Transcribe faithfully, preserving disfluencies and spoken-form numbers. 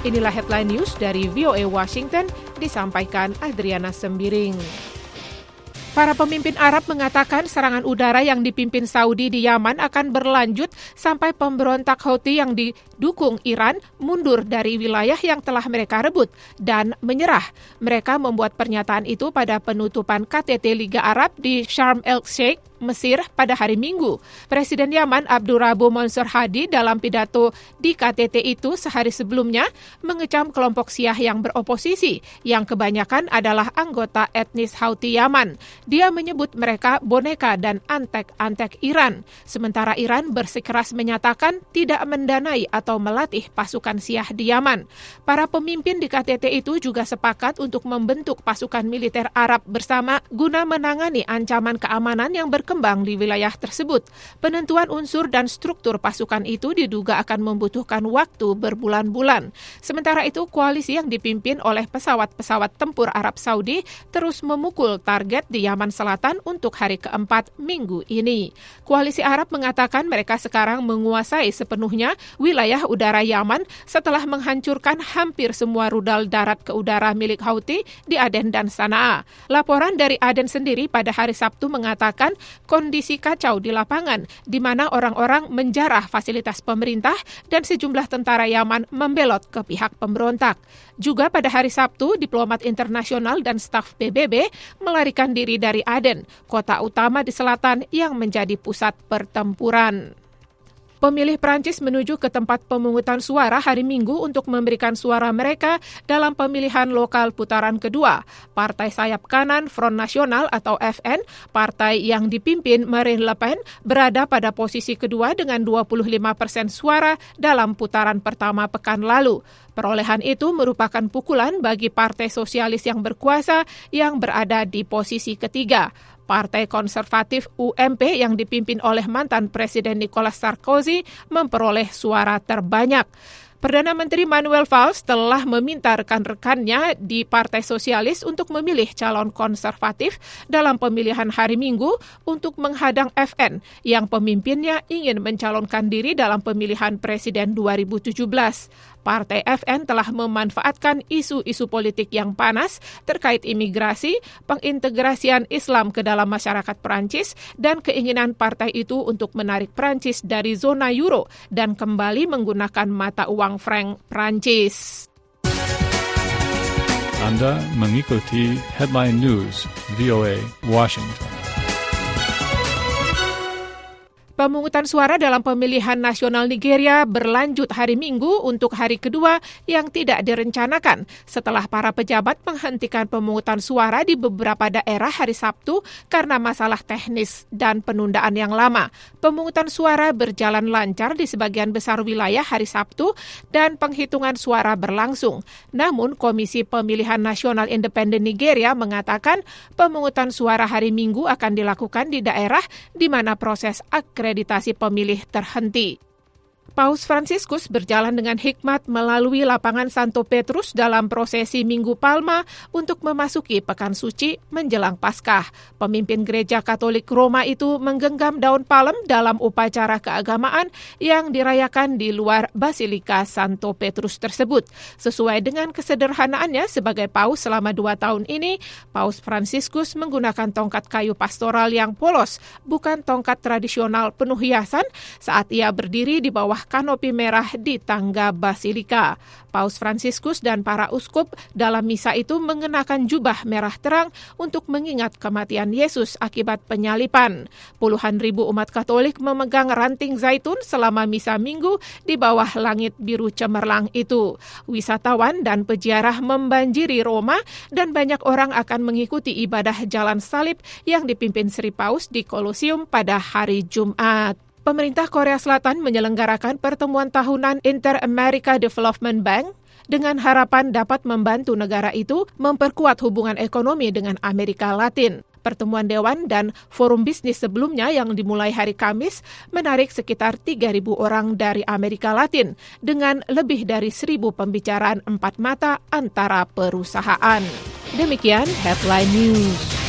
Inilah headline news dari V O A Washington, disampaikan Adriana Sembiring. Para pemimpin Arab mengatakan serangan udara yang dipimpin Saudi di Yaman akan berlanjut sampai pemberontak Houthi yang didukung Iran mundur dari wilayah yang telah mereka rebut dan menyerah. Mereka membuat pernyataan itu pada penutupan K T T Liga Arab di Sharm el-Sheikh, Mesir pada hari Minggu. Presiden Yaman Abdurrabbu Mansur Hadi dalam pidato di K T T itu sehari sebelumnya mengecam kelompok Syiah yang beroposisi, yang kebanyakan adalah anggota etnis Houthi Yaman. Dia menyebut mereka boneka dan antek-antek Iran. Sementara Iran bersikeras menyatakan tidak mendanai atau melatih pasukan Syiah di Yaman. Para pemimpin di K T T itu juga sepakat untuk membentuk pasukan militer Arab bersama guna menangani ancaman keamanan yang berkembang Kembang di wilayah tersebut. Penentuan unsur dan struktur pasukan itu diduga akan membutuhkan waktu berbulan-bulan. Sementara itu, koalisi yang dipimpin oleh pesawat-pesawat tempur Arab Saudi terus memukul target di Yaman Selatan untuk hari keempat minggu ini. Koalisi Arab mengatakan mereka sekarang menguasai sepenuhnya wilayah udara Yaman setelah menghancurkan hampir semua rudal darat ke udara milik Houthi di Aden dan Sanaa. Laporan dari Aden sendiri pada hari Sabtu mengatakan kondisi kacau di lapangan, di mana orang-orang menjarah fasilitas pemerintah dan sejumlah tentara Yaman membelot ke pihak pemberontak. Juga pada hari Sabtu, diplomat internasional dan staf P B B melarikan diri dari Aden, kota utama di selatan yang menjadi pusat pertempuran. Pemilih Prancis menuju ke tempat pemungutan suara hari Minggu untuk memberikan suara mereka dalam pemilihan lokal putaran kedua. Partai sayap kanan Front National atau F N, partai yang dipimpin Marine Le Pen, berada pada posisi kedua dengan dua puluh lima persen suara dalam putaran pertama pekan lalu. Perolehan itu merupakan pukulan bagi Partai Sosialis yang berkuasa yang berada di posisi ketiga. Partai Konservatif U M P yang dipimpin oleh mantan Presiden Nicolas Sarkozy memperoleh suara terbanyak. Perdana Menteri Manuel Valls telah meminta rekan-rekannya di Partai Sosialis untuk memilih calon konservatif dalam pemilihan hari Minggu untuk menghadang F N yang pemimpinnya ingin mencalonkan diri dalam pemilihan presiden dua ribu tujuh belas. Partai F N telah memanfaatkan isu-isu politik yang panas terkait imigrasi, pengintegrasian Islam ke dalam masyarakat Prancis, dan keinginan partai itu untuk menarik Prancis dari zona euro dan kembali menggunakan mata uang franc Prancis. Anda mengikuti Headline News V O A Washington. Pemungutan suara dalam pemilihan nasional Nigeria berlanjut hari Minggu untuk hari kedua yang tidak direncanakan setelah para pejabat menghentikan pemungutan suara di beberapa daerah hari Sabtu karena masalah teknis dan penundaan yang lama. Pemungutan suara berjalan lancar di sebagian besar wilayah hari Sabtu dan penghitungan suara berlangsung. Namun, Komisi Pemilihan Nasional Independen Nigeria mengatakan pemungutan suara hari Minggu akan dilakukan di daerah di mana proses akreditasi akreditasi pemilih terhenti. Paus Fransiskus berjalan dengan hikmat melalui lapangan Santo Petrus dalam prosesi Minggu Palma untuk memasuki Pekan Suci menjelang Paskah. Pemimpin Gereja Katolik Roma itu menggenggam daun palem dalam upacara keagamaan yang dirayakan di luar Basilika Santo Petrus tersebut. Sesuai dengan kesederhanaannya sebagai paus selama dua tahun ini, Paus Fransiskus menggunakan tongkat kayu pastoral yang polos, bukan tongkat tradisional penuh hiasan, saat ia berdiri di bawah kanopi merah di tangga Basilika. Paus Fransiskus dan para uskup dalam misa itu mengenakan jubah merah terang untuk mengingat kematian Yesus akibat penyalipan. Puluhan ribu umat Katolik memegang ranting zaitun selama misa Minggu di bawah langit biru cemerlang itu. Wisatawan dan peziarah membanjiri Roma dan banyak orang akan mengikuti ibadah jalan salib yang dipimpin Sri Paus di Kolosium pada hari Jumat. Pemerintah Korea Selatan menyelenggarakan pertemuan tahunan Inter-America Development Bank dengan harapan dapat membantu negara itu memperkuat hubungan ekonomi dengan Amerika Latin. Pertemuan Dewan dan Forum Bisnis sebelumnya yang dimulai hari Kamis menarik sekitar tiga ribu orang dari Amerika Latin dengan lebih dari seribu pembicaraan empat mata antara perusahaan. Demikian Headline News.